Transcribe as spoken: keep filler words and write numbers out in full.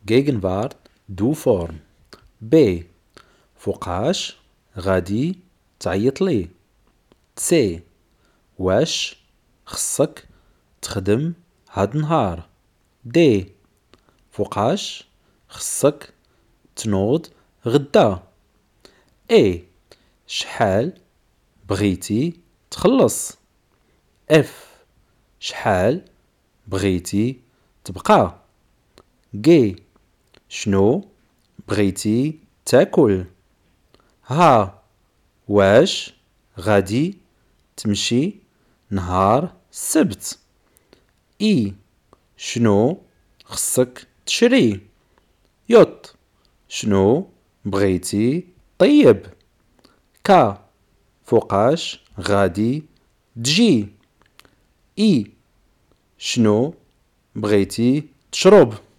Gegenwart دو فورم. ب فوقاش غادي تعيط لي. تسي واش خصك تخدم هاد النهار. دي فوقاش خصك تنوض غدا. اي شحال بغيتي تخلص. اف شحال بغيتي تبقى. جي شنو بغيتي تاكل. ها واش غادي تمشي نهار السبت. اي شنو خصك تشري. يط شنو بغيتي طيب. كا فوقاش غادي تجي. اي شنو بغيتي تشرب.